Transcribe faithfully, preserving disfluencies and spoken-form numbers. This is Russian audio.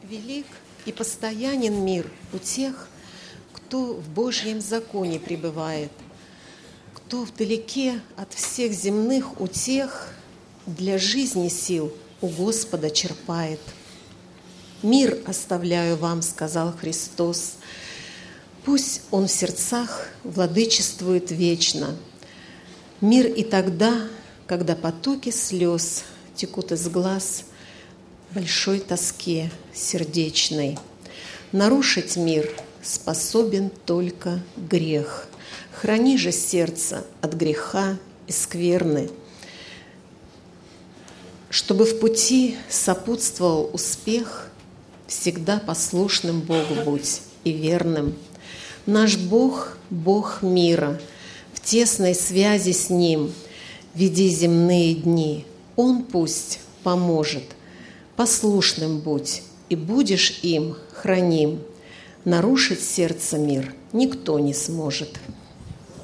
Велик и постоянен мир у тех, кто в Божьем законе пребывает, кто вдалеке от всех земных утех для жизни сил у Господа черпает. «Мир оставляю вам, — сказал Христос, — пусть Он в сердцах владычествует вечно. Мир и тогда, когда потоки слез текут из глаз большой тоске сердечной. Нарушить мир способен только грех. Храни же сердце от греха и скверны, чтобы в пути сопутствовал успех, всегда послушным Богу будь и верным. Наш Бог — Бог мира, в тесной связи с Ним веди земные дни. Он пусть поможет, послушным будь, и будешь им храним. Нарушить сердце мир никто не сможет.